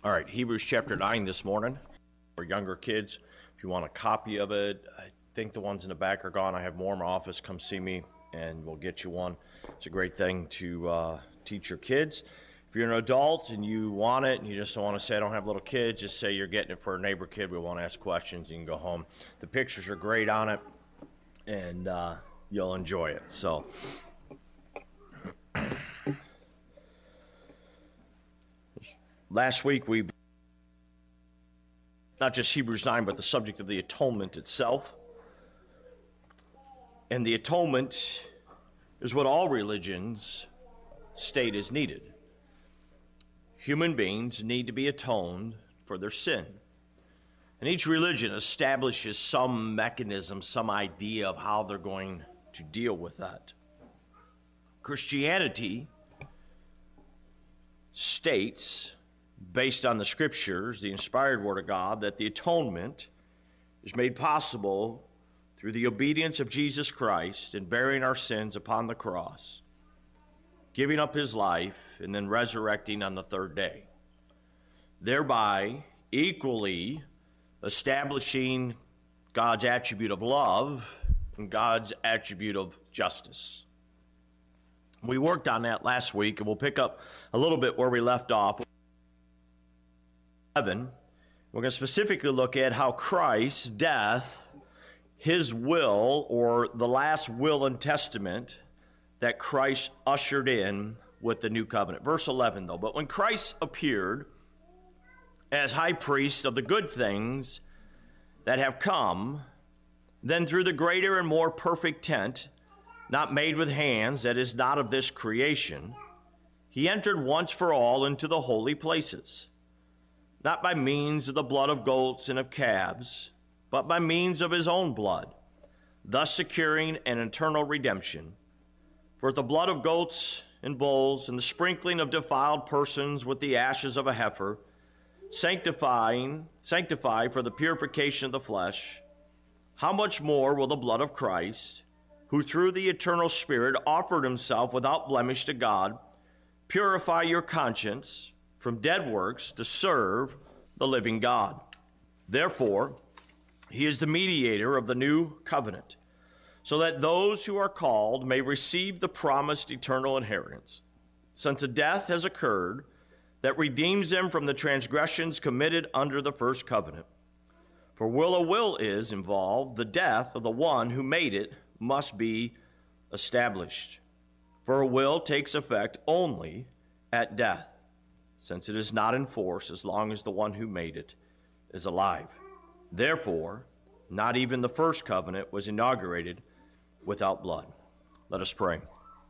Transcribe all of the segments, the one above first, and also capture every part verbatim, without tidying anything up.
All right, Hebrews chapter nine this morning. For younger kids, if you want a copy of it, I think the ones in the back are gone. I have more in my office. Come see me, and we'll get you one. It's a great thing to uh, teach your kids. If you're an adult and you want it and you just don't want to say, I don't have little kids, just say you're getting it for a neighbor kid. We won't ask questions. You can go home. The pictures are great on it, and uh, you'll enjoy it. So, last week we, not just Hebrews nine, but the subject of the atonement itself. And the atonement is what all religions state is needed. Human beings need to be atoned for their sin. And each religion establishes some mechanism, some idea of how they're going to deal with that. Christianity states, based on the scriptures, the inspired word of God, that the atonement is made possible through the obedience of Jesus Christ in bearing our sins upon the cross, giving up his life, and then resurrecting on the third day, thereby equally establishing God's attribute of love and God's attribute of justice. We worked on that last week, and we'll pick up a little bit where we left off. We're going to specifically look at how Christ's death, his will, or the last will and testament that Christ ushered in with the new covenant. Verse eleven, though, but when Christ appeared as high priest of the good things that have come, then through the greater and more perfect tent, not made with hands, that is not of this creation, he entered once for all into the holy places, not by means of the blood of goats and of calves, but by means of his own blood, thus securing an eternal redemption. For the blood of goats and bulls and the sprinkling of defiled persons with the ashes of a heifer, sanctifying, sanctify for the purification of the flesh, how much more will the blood of Christ, who through the eternal Spirit offered himself without blemish to God, purify your conscience from dead works to serve the living God. Therefore, he is the mediator of the new covenant, so that those who are called may receive the promised eternal inheritance, since a death has occurred that redeems them from the transgressions committed under the first covenant. For will a will is involved, the death of the one who made it must be established. For a will takes effect only at death, since it is not in force as long as the one who made it is alive. Therefore, not even the first covenant was inaugurated without blood. Let us pray.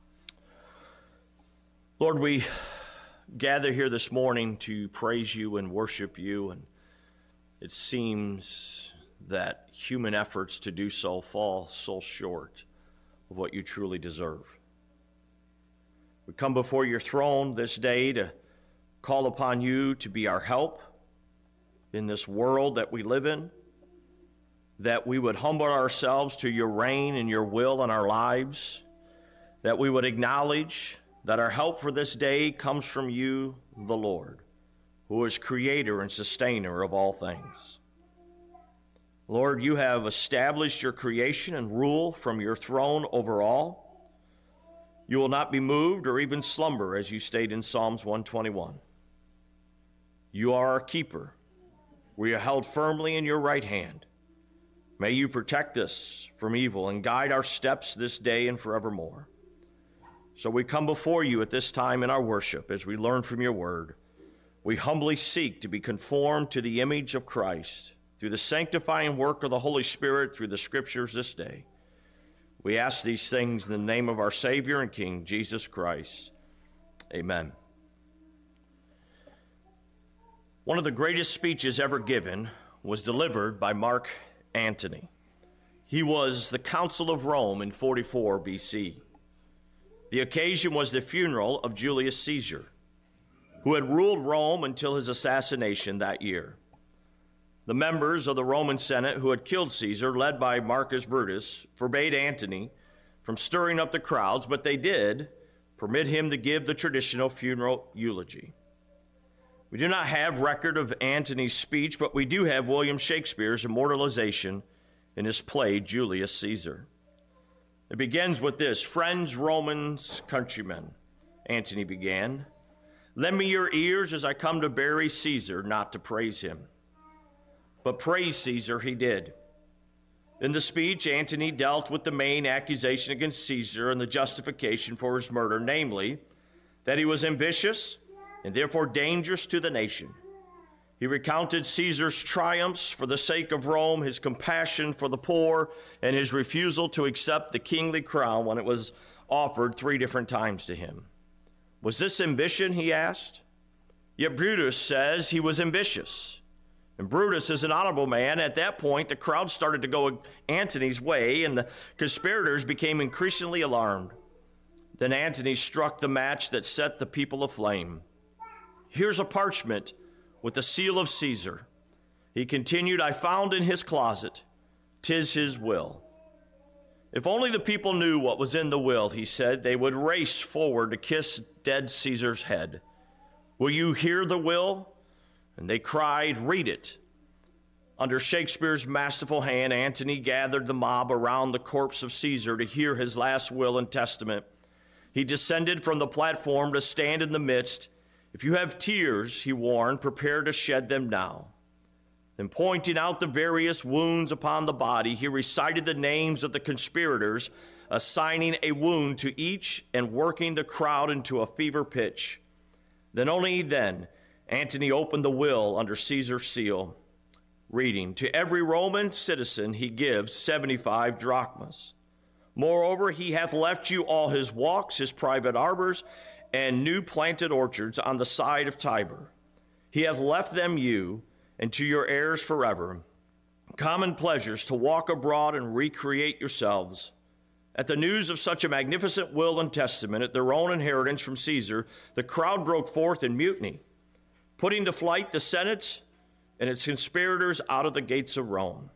Lord, we gather here this morning to praise you and worship you, and it seems that human efforts to do so fall so short of what you truly deserve. We come before your throne this day to call upon you to be our help in this world that we live in, that we would humble ourselves to your reign and your will in our lives, that we would acknowledge that our help for this day comes from you, the Lord, who is creator and sustainer of all things. Lord, you have established your creation and rule from your throne over all. You will not be moved or even slumber, as you state in Psalms one twenty-one. You are our keeper. We are held firmly in your right hand. May you protect us from evil and guide our steps this day and forevermore. So we come before you at this time in our worship as we learn from your word. We humbly seek to be conformed to the image of Christ through the sanctifying work of the Holy Spirit through the scriptures this day. We ask these things in the name of our Savior and King, Jesus Christ. Amen. One of the greatest speeches ever given was delivered by Mark Antony. He was the Council of Rome in forty-four B C. The occasion was the funeral of Julius Caesar, who had ruled Rome until his assassination that year. The members of the Roman Senate who had killed Caesar, led by Marcus Brutus, forbade Antony from stirring up the crowds, but they did permit him to give the traditional funeral eulogy. We do not have record of Antony's speech, but we do have William Shakespeare's immortalization in his play, Julius Caesar. It begins with this: "Friends, Romans, countrymen," Antony began, "lend me your ears as I come to bury Caesar, not to praise him." But praise Caesar he did. In the speech, Antony dealt with the main accusation against Caesar and the justification for his murder, namely, that he was ambitious and therefore dangerous to the nation. He recounted Caesar's triumphs for the sake of Rome, his compassion for the poor, and his refusal to accept the kingly crown when it was offered three different times to him. Was this ambition, he asked? Yet Brutus says he was ambitious. And Brutus is an honorable man. At that point, the crowd started to go Antony's way, and the conspirators became increasingly alarmed. Then Antony struck the match that set the people aflame. "Here's a parchment with the seal of Caesar." He continued, "I found in his closet. 'Tis his will." If only the people knew what was in the will, he said, they would race forward to kiss dead Caesar's head. "Will you hear the will?" And they cried, "Read it." Under Shakespeare's masterful hand, Antony gathered the mob around the corpse of Caesar to hear his last will and testament. He descended from the platform to stand in the midst. "If you have tears," he warned, "prepare to shed them now." Then, pointing out the various wounds upon the body, he recited the names of the conspirators, assigning a wound to each and working the crowd into a fever pitch. Then, only then, Antony opened the will under Caesar's seal, reading, "To every Roman citizen he gives seventy-five drachmas. Moreover, he hath left you all his walks, his private arbors, and new planted orchards on the side of Tiber. He hath left them you, and to your heirs forever, common pleasures to walk abroad and recreate yourselves." At the news of such a magnificent will and testament at their own inheritance from Caesar, the crowd broke forth in mutiny, putting to flight the Senate and its conspirators out of the gates of Rome.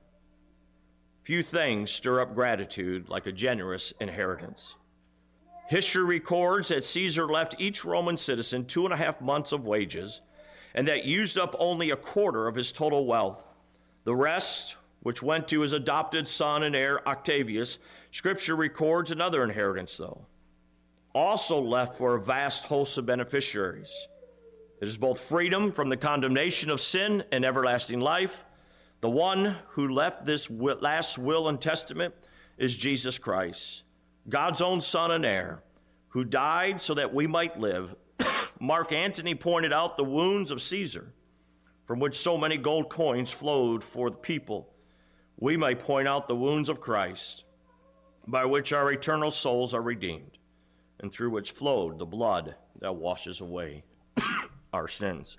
Few things stir up gratitude like a generous inheritance. History records that Caesar left each Roman citizen two and a half months of wages, and that used up only a quarter of his total wealth. The rest, which went to his adopted son and heir Octavius, Scripture records another inheritance, though, also left for a vast host of beneficiaries. It is both freedom from the condemnation of sin and everlasting life. The one who left this last will and testament is Jesus Christ, God's own son and heir, who died so that we might live. Mark Antony pointed out the wounds of Caesar, from which so many gold coins flowed for the people. We might point out the wounds of Christ, by which our eternal souls are redeemed, and through which flowed the blood that washes away our sins.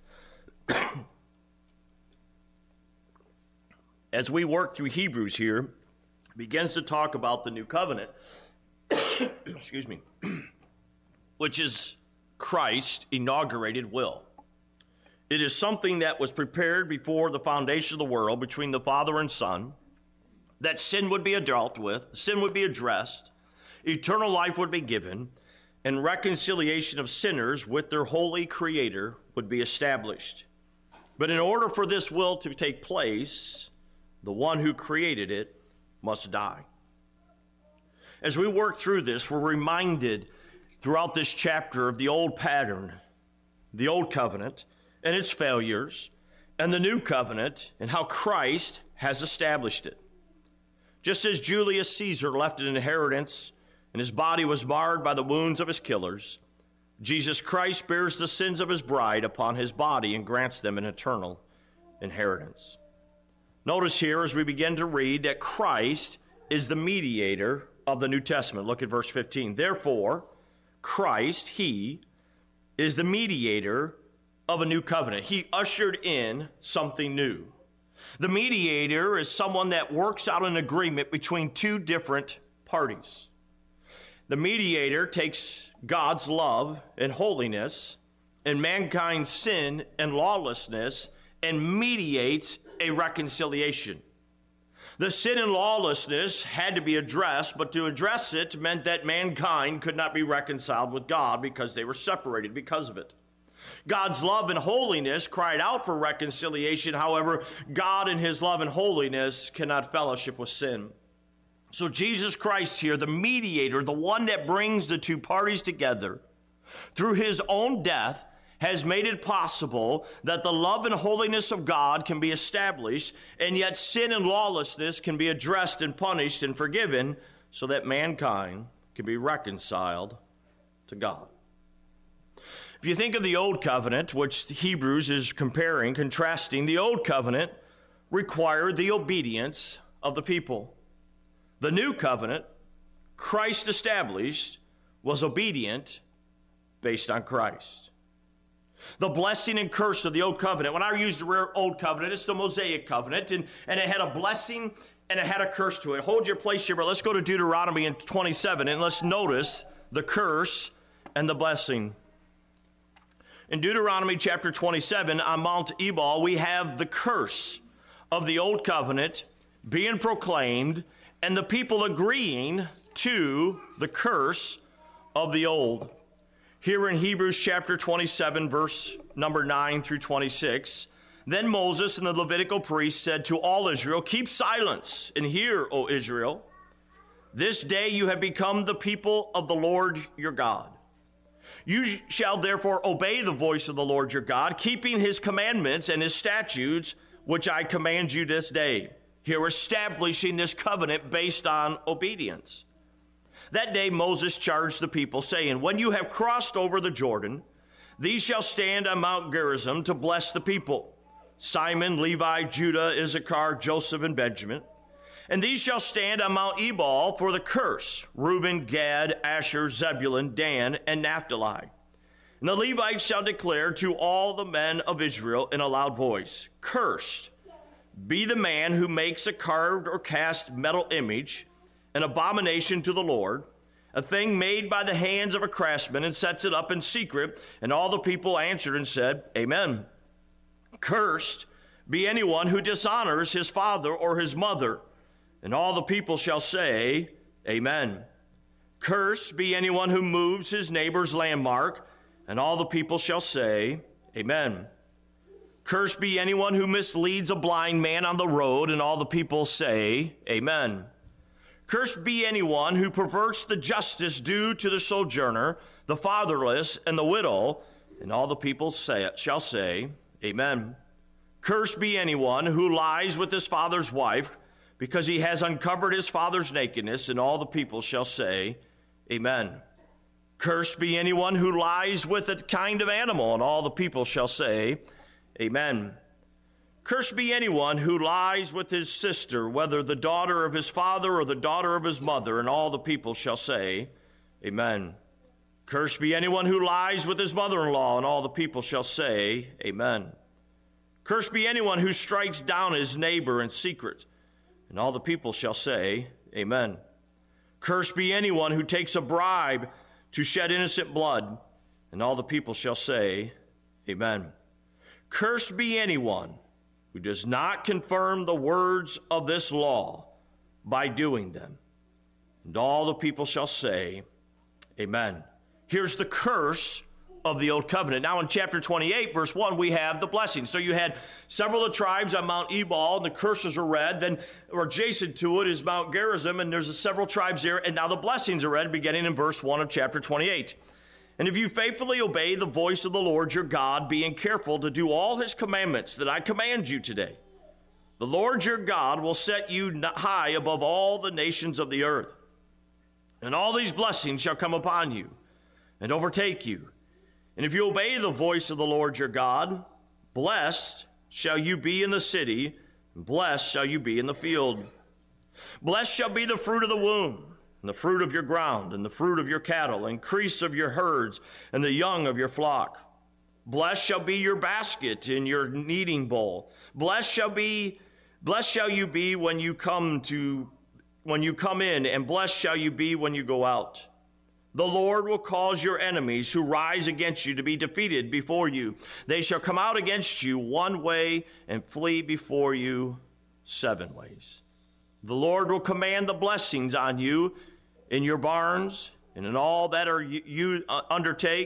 As we work through Hebrews here, it begins to talk about the new covenant, excuse me, which is Christ's inaugurated will. It is something that was prepared before the foundation of the world between the Father and Son, that sin would be dealt with, sin would be addressed, eternal life would be given, and reconciliation of sinners with their holy Creator would be established. But in order for this will to take place, the one who created it must die. As we work through this, we're reminded throughout this chapter of the old pattern, the old covenant and its failures, and the new covenant and how Christ has established it. Just as Julius Caesar left an inheritance and his body was marred by the wounds of his killers, Jesus Christ bears the sins of his bride upon his body and grants them an eternal inheritance. Notice here as we begin to read that Christ is the mediator of the New Testament. Look at verse fifteen. Therefore, Christ, he, is the mediator of a new covenant. He ushered in something new. The mediator is someone that works out an agreement between two different parties. The mediator takes God's love and holiness and mankind's sin and lawlessness and mediates a reconciliation. The sin and lawlessness had to be addressed, but to address it meant that mankind could not be reconciled with God because they were separated because of it. God's love and holiness cried out for reconciliation. However, God in his love and holiness cannot fellowship with sin. So Jesus Christ here, the mediator, the one that brings the two parties together, through his own death, has made it possible that the love and holiness of God can be established, and yet sin and lawlessness can be addressed and punished and forgiven, so that mankind can be reconciled to God. If you think of the Old Covenant, which Hebrews is comparing, contrasting, the Old Covenant required the obedience of the people. The New Covenant, Christ established, was obedient based on Christ. The blessing and curse of the Old Covenant. When I use the Old Covenant, it's the Mosaic Covenant, and, and it had a blessing and it had a curse to it. Hold your place here, but let's go to Deuteronomy in twenty-seven, and let's notice the curse and the blessing. In Deuteronomy chapter twenty-seven, on Mount Ebal, we have the curse of the Old Covenant being proclaimed, and the people agreeing to the curse of the Old. Here in Hebrews chapter twenty-seven, verse number nine through twenty-six, then Moses and the Levitical priests said to all Israel, keep silence and hear, O Israel. This day you have become the people of the Lord your God. You shall therefore obey the voice of the Lord your God, keeping his commandments and his statutes, which I command you this day. Here establishing this covenant based on obedience. That day Moses charged the people, saying, when you have crossed over the Jordan, these shall stand on Mount Gerizim to bless the people. Simon, Levi, Judah, Issachar, Joseph, and Benjamin. And these shall stand on Mount Ebal for the curse, Reuben, Gad, Asher, Zebulun, Dan, and Naphtali. And the Levites shall declare to all the men of Israel in a loud voice, cursed be the man who makes a carved or cast metal image, an abomination to the Lord, a thing made by the hands of a craftsman, and sets it up in secret. And all the people answered and said, Amen. Cursed be anyone who dishonors his father or his mother. And all the people shall say, Amen. Cursed be anyone who moves his neighbor's landmark. And all the people shall say, Amen. Cursed be anyone who misleads a blind man on the road. And all the people say, Amen. Cursed be anyone who perverts the justice due to the sojourner, the fatherless, and the widow. And all the people say, shall say, Amen. Cursed be anyone who lies with his father's wife, because he has uncovered his father's nakedness. And all the people shall say, Amen. Cursed be anyone who lies with a kind of animal. And all the people shall say, Amen. Cursed be anyone who lies with his sister, whether the daughter of his father or the daughter of his mother. And all the people shall say, Amen. Cursed be anyone who lies with his mother-in-law. And all the people shall say, Amen. Cursed be anyone who strikes down his neighbor in secret. And all the people shall say, Amen. Cursed be anyone who takes a bribe to shed innocent blood. And all the people shall say, Amen. Cursed be anyone who does not confirm the words of this law by doing them. And all the people shall say, Amen. Here's the curse of the Old Covenant. Now in chapter twenty-eight, verse one, we have the blessing. So you had several of the tribes on Mount Ebal, and the curses are read. Then, or adjacent to it is Mount Gerizim, and there's several tribes there. And now the blessings are read, beginning in verse one of chapter twenty-eight. And if you faithfully obey the voice of the Lord your God, being careful to do all his commandments that I command you today, the Lord your God will set you high above all the nations of the earth. And all these blessings shall come upon you and overtake you. And if you obey the voice of the Lord your God, blessed shall you be in the city, and blessed shall you be in the field. Blessed shall be the fruit of the womb, and the fruit of your ground, and the fruit of your cattle, increase of your herds, and the young of your flock. Blessed shall be your basket and your kneading bowl. Blessed shall be, blessed shall you be when you come to, when you come in, and blessed shall you be when you go out. The Lord will cause your enemies who rise against you to be defeated before you. They shall come out against you one way and flee before you seven ways. The Lord will command the blessings on you in your barns and in all that are you, you undertake,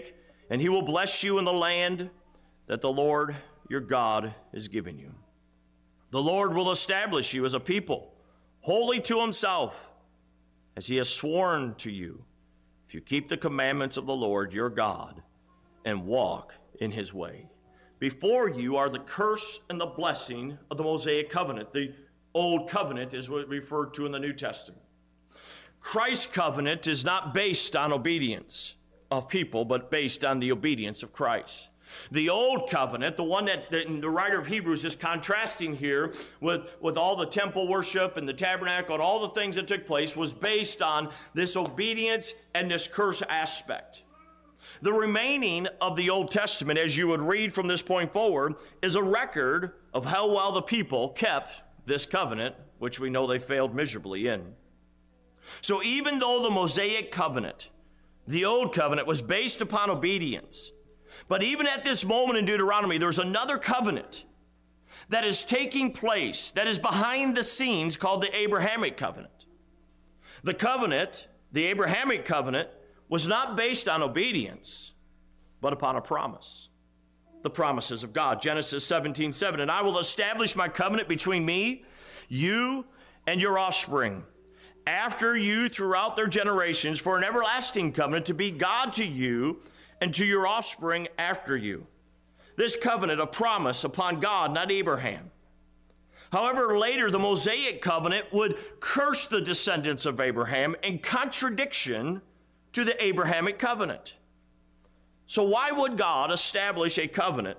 and he will bless you in the land that the Lord your God is giving you. The Lord will establish you as a people, holy to himself, as he has sworn to you, if you keep the commandments of the Lord your God and walk in his way. Before you are the curse and the blessing of the Mosaic covenant. The old covenant is what referred to in the New Testament. Christ's covenant is not based on obedience of people, but based on the obedience of Christ. The old covenant, the one that the, the writer of Hebrews is contrasting here with, with all the temple worship and the tabernacle and all the things that took place, was based on this obedience and this curse aspect. The remaining of the Old Testament, as you would read from this point forward, is a record of how well the people kept this covenant, which we know they failed miserably in. So even though the Mosaic covenant, the old covenant, was based upon obedience, but even at this moment in Deuteronomy, there's another covenant that is taking place, that is behind the scenes, called the Abrahamic covenant. The covenant, the Abrahamic covenant, was not based on obedience, but upon a promise. The promises of God. Genesis seventeen seven, and I will establish my covenant between me, you, and your offspring after you throughout their generations for an everlasting covenant to be God to you and to your offspring after you. This covenant, a promise upon God, not Abraham. However, later the Mosaic covenant would curse the descendants of Abraham in contradiction to the Abrahamic covenant. So why would God establish a covenant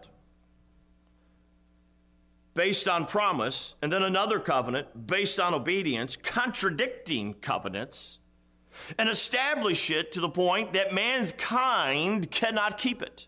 based on promise and then another covenant based on obedience, contradicting covenants, and establish it to the point that mankind cannot keep it?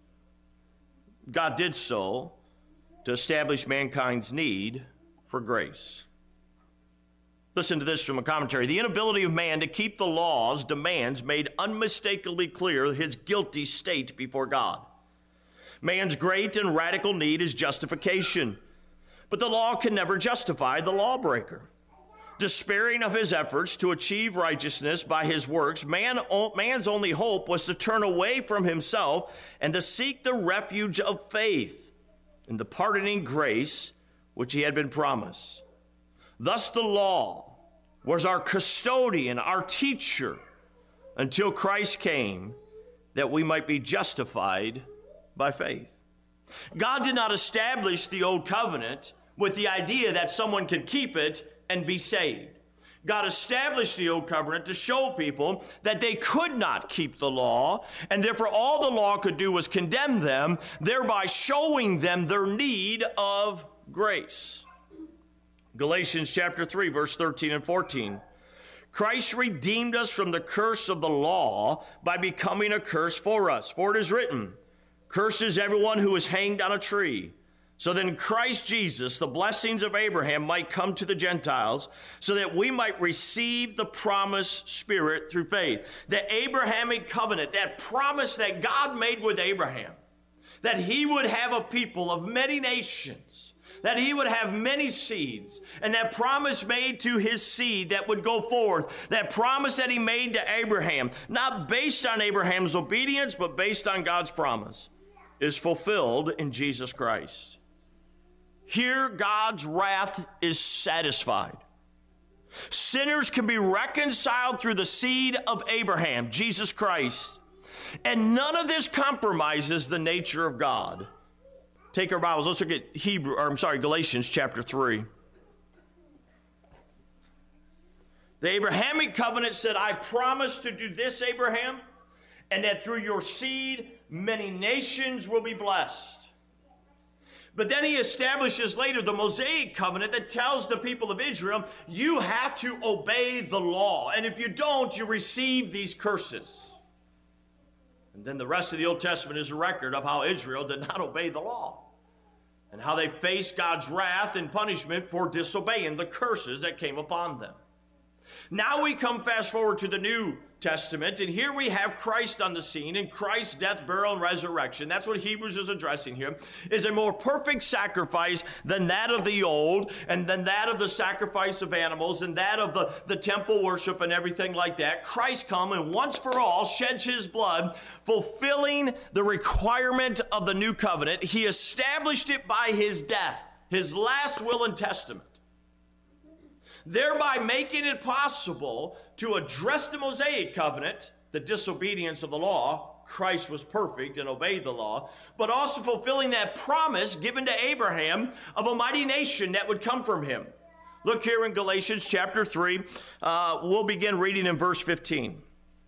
God did so to establish mankind's need for grace. Listen to this from a commentary. The inability of man to keep the law's demands made unmistakably clear his guilty state before God. Man's great and radical need is justification, but the law can never justify the lawbreaker. Despairing of his efforts to achieve righteousness by his works, man, man's only hope was to turn away from himself and to seek the refuge of faith in the pardoning grace which he had been promised. Thus the law was our custodian, our teacher, until Christ came that we might be justified by faith. God did not establish the old covenant with the idea that someone could keep it and be saved. God established the old covenant to show people that they could not keep the law, and therefore all the law could do was condemn them, thereby showing them their need of grace. Galatians chapter three, verse thirteen and fourteen. Christ redeemed us from the curse of the law by becoming a curse for us. For it is written, cursed is everyone who is hanged on a tree. So then Christ Jesus, the blessings of Abraham, might come to the Gentiles, so that we might receive the promised Spirit through faith. The Abrahamic covenant, that promise that God made with Abraham, that he would have a people of many nations, that he would have many seeds, and that promise made to his seed that would go forth, that promise that he made to Abraham, not based on Abraham's obedience, but based on God's promise, is fulfilled in Jesus Christ. Here, God's wrath is satisfied. Sinners can be reconciled through the seed of Abraham, Jesus Christ. And none of this compromises the nature of God. Take our Bibles. Let's look at Hebrew, or I'm sorry, Galatians chapter three. The Abrahamic covenant said, I promise to do this, Abraham, and that through your seed, many nations will be blessed. But then he establishes later the Mosaic covenant that tells the people of Israel, you have to obey the law. And if you don't, you receive these curses. And then the rest of the Old Testament is a record of how Israel did not obey the law and how they faced God's wrath and punishment for disobeying the curses that came upon them. Now we come fast forward to the New Testament, and here we have Christ on the scene, and Christ's death, burial, and resurrection. That's what Hebrews is addressing here, is a more perfect sacrifice than that of the old, and than that of the sacrifice of animals, and that of the, the temple worship and everything like that. Christ come and once for all sheds his blood, fulfilling the requirement of the new covenant. He established it by his death, his last will and testament, thereby making it possible to address the Mosaic covenant, the disobedience of the law. Christ was perfect and obeyed the law, but also fulfilling that promise given to Abraham of a mighty nation that would come from him. Look here in Galatians chapter three. Uh, we'll begin reading in verse fifteen.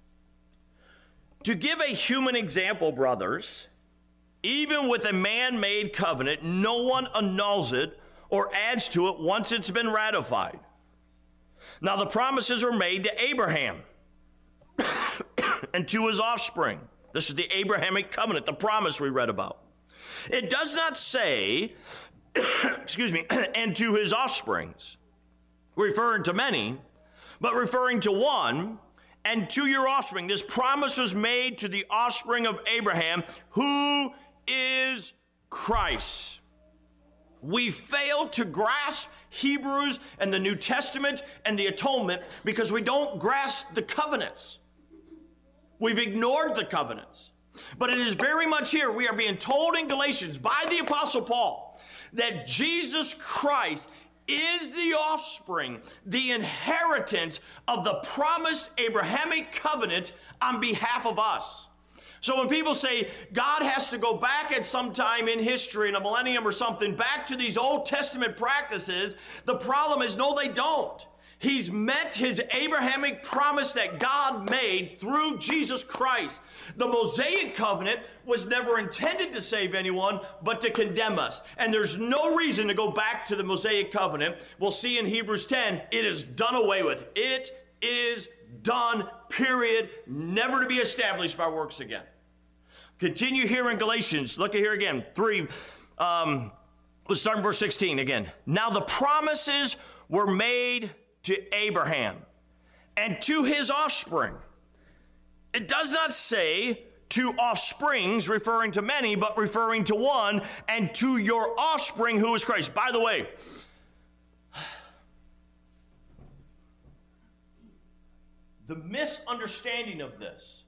To give a human example, brothers, even with a man-made covenant, no one annuls it or adds to it once it's been ratified. Now the promises are made to Abraham and to his offspring. This is the Abrahamic covenant, the promise we read about. It does not say, excuse me, and to his offsprings, referring to many, but referring to one, and to your offspring. This promise was made to the offspring of Abraham, who is Christ. We fail to grasp Hebrews and the New Testament and the atonement because we don't grasp the covenants. We've ignored the covenants. But it is very much here. We are being told in Galatians by the Apostle Paul that Jesus Christ is the offspring, the inheritance of the promised Abrahamic covenant on behalf of us. So when people say God has to go back at some time in history, in a millennium or something, back to these Old Testament practices, the problem is no, they don't. He's met his Abrahamic promise that God made through Jesus Christ. The Mosaic covenant was never intended to save anyone, but to condemn us. And there's no reason to go back to the Mosaic covenant. We'll see in Hebrews ten, it is done away with. It is done, period, never to be established by works again. Continue here in Galatians. Look at here again, three. Um, let's start in verse sixteen again. Now the promises were made to Abraham and to his offspring. It does not say to offsprings, referring to many, but referring to one, and to your offspring, who is Christ. By the way, the misunderstanding of this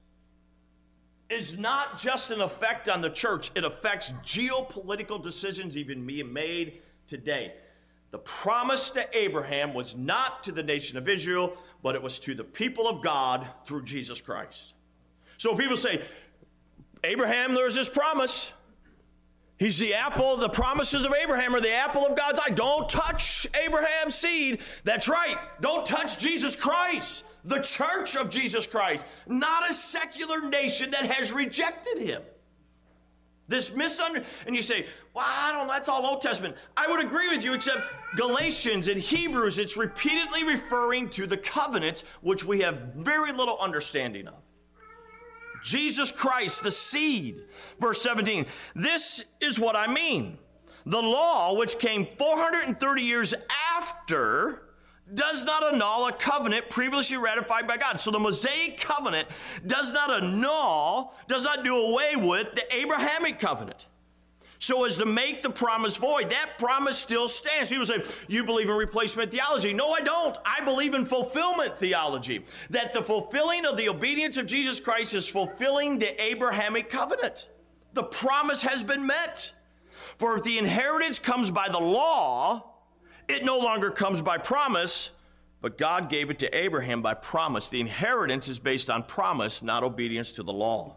is not just an effect on the church. It affects geopolitical decisions even being made today. The promise to Abraham was not to the nation of Israel, but it was to the people of God through Jesus Christ. So people say, Abraham, there's this promise. He's the apple, the promises of Abraham are the apple of God's eye. Don't touch Abraham's seed. That's right. Don't touch Jesus Christ, the church of Jesus Christ, not a secular nation that has rejected him. This misunderstanding, and you say, well, I don't know, that's all Old Testament. I would agree with you, except Galatians and Hebrews, it's repeatedly referring to the covenants, which we have very little understanding of. Jesus Christ, the seed. Verse seventeen, this is what I mean. The law, which came four hundred thirty years after, does not annul a covenant previously ratified by God. So the Mosaic covenant does not annul, does not do away with the Abrahamic covenant, so as to make the promise void. That promise still stands. People say, you believe in replacement theology. No, I don't. I believe in fulfillment theology, that the fulfilling of the obedience of Jesus Christ is fulfilling the Abrahamic covenant. The promise has been met. For if the inheritance comes by the law, it no longer comes by promise, but God gave it to Abraham by promise. The inheritance is based on promise, not obedience to the law.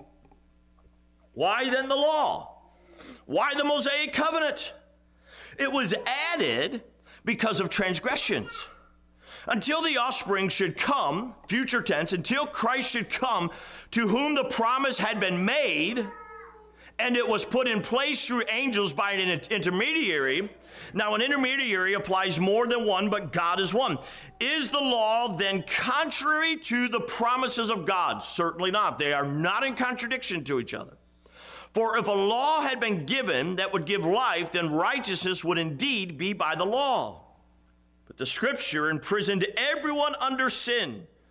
Why then the law? Why the Mosaic covenant? It was added because of transgressions. Until the offspring should come, future tense, until Christ should come, to whom the promise had been made, and it was put in place through angels by an intermediary. Now, an intermediary applies more than one, but God is one. Is the law then contrary to the promises of God? Certainly not. They are not in contradiction to each other. For if a law had been given that would give life, then righteousness would indeed be by the law. But the scripture imprisoned everyone under sin,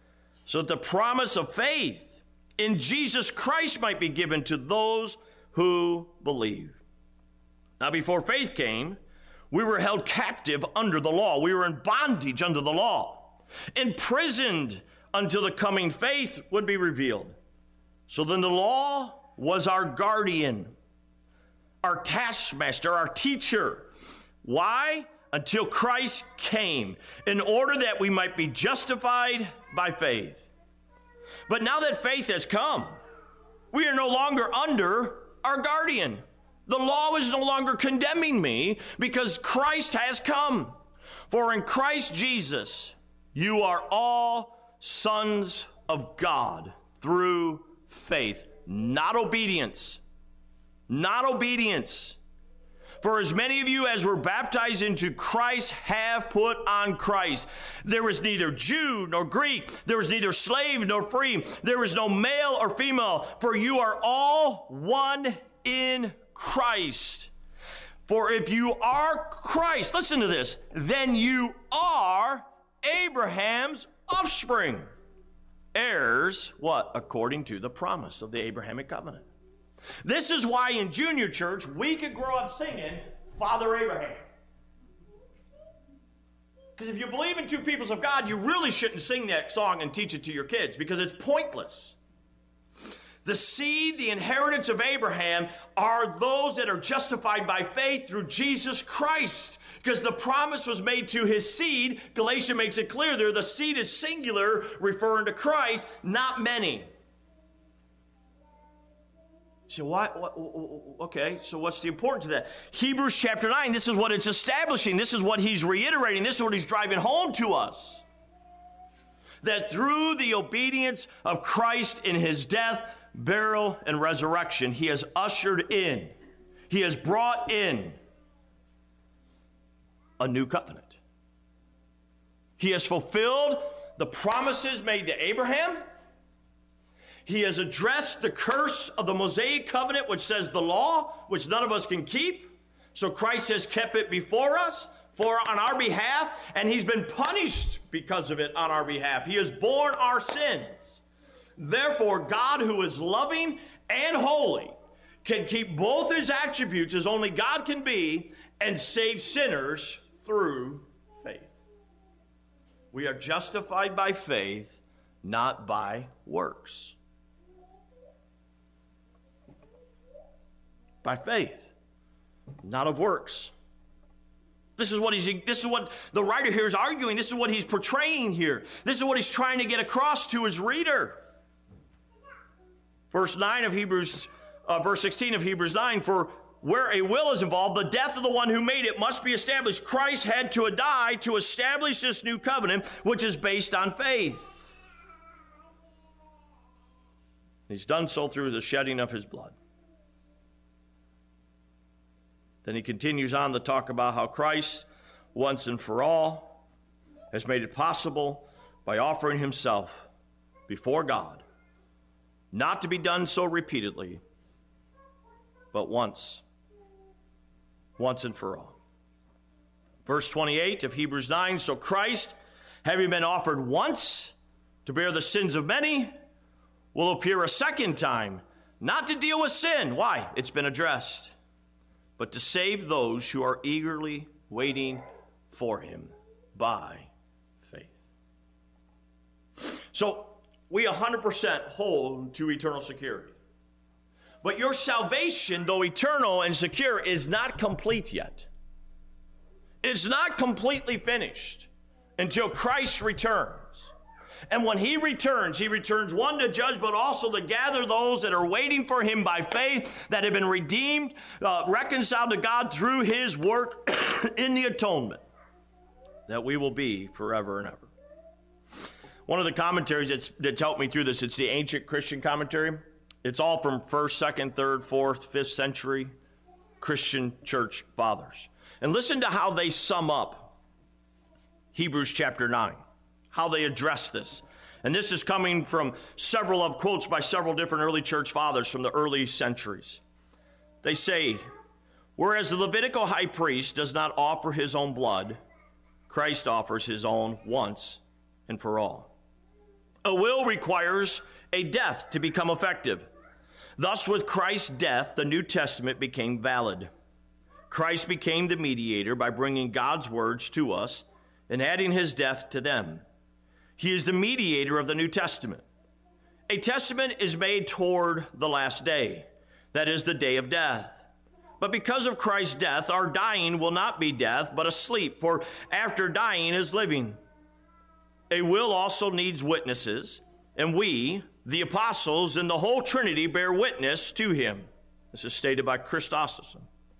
so that the promise of faith in Jesus Christ might be given to those who believe. Now, before faith came, we were held captive under the law. We were in bondage under the law, imprisoned until the coming faith would be revealed. So then the law was our guardian, our taskmaster, our teacher. Why? Until Christ came, in order that we might be justified by faith. But now that faith has come, we are no longer under our guardian. The law is no longer condemning me because Christ has come. For in Christ Jesus, you are all sons of God through faith, not obedience, not obedience. For as many of you as were baptized into Christ have put on Christ. There is neither Jew nor Greek. There is neither slave nor free. There is no male or female, for you are all one in Christ. For if you are Christ, listen to this, then you are Abraham's offspring. Heirs, what? According to the promise of the Abrahamic covenant. This is why in junior church we could grow up singing Father Abraham. Because if you believe in two peoples of God, you really shouldn't sing that song and teach it to your kids because it's pointless. The seed, the inheritance of Abraham, are those that are justified by faith through Jesus Christ. Because the promise was made to his seed. Galatians makes it clear there. The seed is singular, referring to Christ, not many. So why, what, okay, so what's the importance of that? Hebrews chapter nine, this is what it's establishing. This is what he's reiterating. This is what he's driving home to us. That through the obedience of Christ in his death, burial, and resurrection, he has ushered in, he has brought in a new covenant. He has fulfilled the promises made to Abraham. He has addressed the curse of the Mosaic covenant, which says the law, which none of us can keep. So Christ has kept it before us, for on our behalf, and he's been punished because of it on our behalf. He has borne our sins. Therefore, God, who is loving and holy, can keep both his attributes as only God can be and save sinners through faith. We are justified by faith, not by works. By faith, not of works. This is what he's, this is what the writer here is arguing. This is what he's portraying here. This is what he's trying to get across to his reader. Verse nine of Hebrews, uh, verse sixteen of Hebrews nine, for where a will is involved, the death of the one who made it must be established. Christ had to die to establish this new covenant, which is based on faith. He's done so through the shedding of his blood. Then he continues on to talk about how Christ, once and for all, has made it possible by offering himself before God, not to be done so repeatedly, but once, once and for all. Verse twenty-eight of Hebrews nine, so Christ, having been offered once to bear the sins of many, will appear a second time, not to deal with sin. Why? It's been addressed. But to save those who are eagerly waiting for him by faith. So we one hundred percent hold to eternal security. But your salvation, though eternal and secure, is not complete yet. It's not completely finished until Christ returns. And when he returns, he returns one to judge, but also to gather those that are waiting for him by faith, that have been redeemed, uh, reconciled to God through his work in the atonement, that we will be forever and ever. One of the commentaries that's, that's helped me through this, it's the Ancient Christian Commentary. It's all from first, second, third, fourth, fifth century Christian church fathers. And listen to how they sum up Hebrews chapter nine. How they address this. And this is coming from several of quotes by several different early church fathers from the early centuries. They say, whereas the Levitical high priest does not offer his own blood, Christ offers his own once and for all. A will requires a death to become effective. Thus, with Christ's death, the New Testament became valid. Christ became the mediator by bringing God's words to us and adding his death to them. He is the mediator of the New Testament. A testament is made toward the last day, that is, the day of death. But because of Christ's death, our dying will not be death, but a sleep, for after dying is living. A will also needs witnesses, and we, the apostles and the whole Trinity, bear witness to him. This is stated by Chrysostom.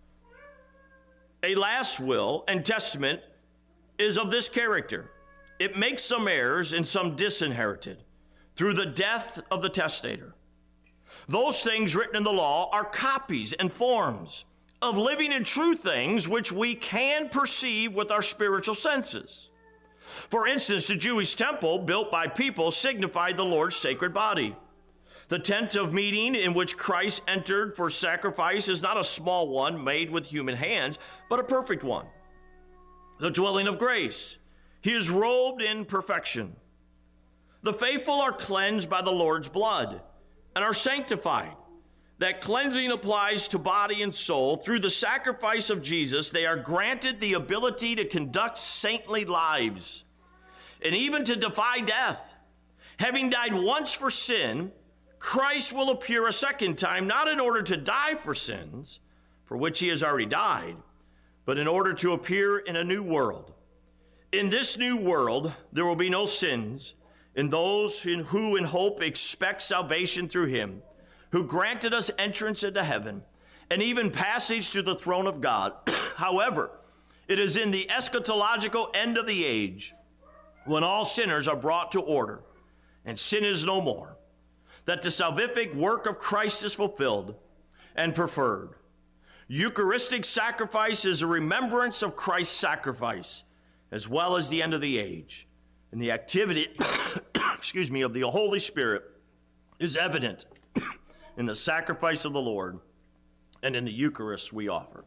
A last will and testament is of this character. It makes some heirs and some disinherited through the death of the testator. Those things written in the law are copies and forms of living and true things which we can perceive with our spiritual senses. For instance, the Jewish temple built by people signified the Lord's sacred body. The tent of meeting in which Christ entered for sacrifice is not a small one made with human hands, but a perfect one. The dwelling of grace, he is robed in perfection. The faithful are cleansed by the Lord's blood and are sanctified. That cleansing applies to body and soul. Through the sacrifice of Jesus, they are granted the ability to conduct saintly lives and even to defy death. Having died once for sin, Christ will appear a second time, not in order to die for sins, for which he has already died, but in order to appear in a new world. In this new world, there will be no sins, and those in who in hope expect salvation through him, who granted us entrance into heaven, and even passage to the throne of God. However, it is in the eschatological end of the age, when all sinners are brought to order, and sin is no more, that the salvific work of Christ is fulfilled and preferred. Eucharistic sacrifice is a remembrance of Christ's sacrifice, as well as the end of the age. And the activity, excuse me, of the Holy Spirit is evident in the sacrifice of the Lord and in the Eucharist we offer.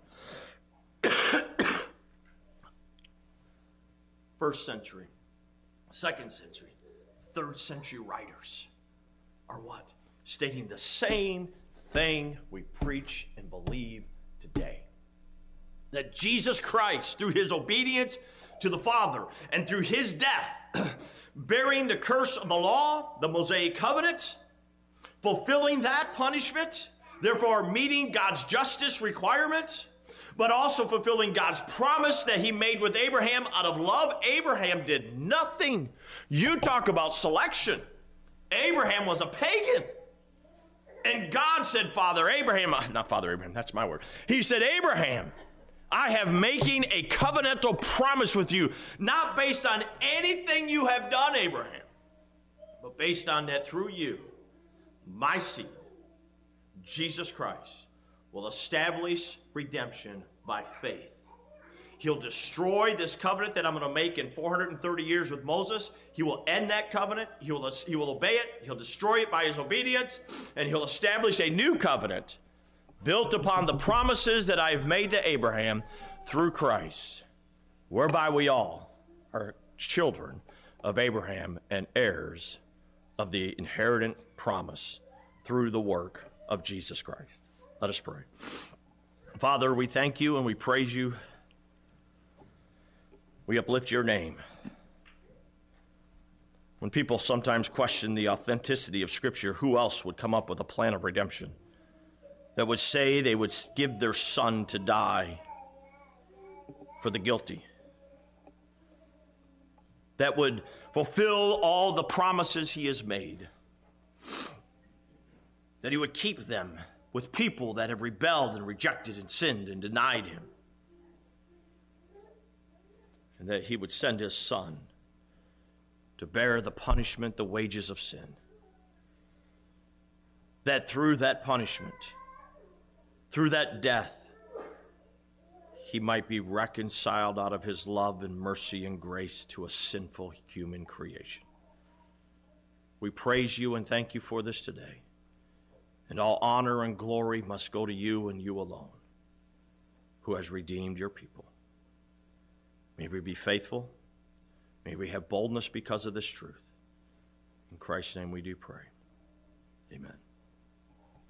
First century, second century, third century writers are what? Stating the same thing we preach and believe today. That Jesus Christ, through his obedience to the Father and through his death, bearing the curse of the law, the Mosaic covenant, fulfilling that punishment, therefore meeting God's justice requirement, but also fulfilling God's promise that he made with Abraham out of love. Abraham did nothing. You talk about selection. Abraham was a pagan. And God said, Father Abraham, not Father Abraham, that's my word. He said, Abraham, I have making a covenantal promise with you, not based on anything you have done, Abraham, but based on that through you, my seed, Jesus Christ, will establish redemption by faith. He'll destroy this covenant that I'm going to make in four hundred thirty years with Moses. He will end that covenant. He will, he will obey it. He'll destroy it by his obedience. And he'll establish a new covenant built upon the promises that I have made to Abraham through Christ, whereby we all are children of Abraham and heirs of the inheritance promise through the work of Jesus Christ. Let us pray. Father, we thank you and we praise you. We uplift your name. When people sometimes question the authenticity of Scripture, who else would come up with a plan of redemption that would say they would give their son to die for the guilty, that would fulfill all the promises he has made, that he would keep them with people that have rebelled and rejected and sinned and denied him, and that he would send his son to bear the punishment, the wages of sin. That through that punishment, through that death, he might be reconciled out of his love and mercy and grace to a sinful human creation. We praise you and thank you for this today. And all honor and glory must go to you and you alone, who has redeemed your people. May we be faithful. May we have boldness because of this truth. In Christ's name we do pray. Amen.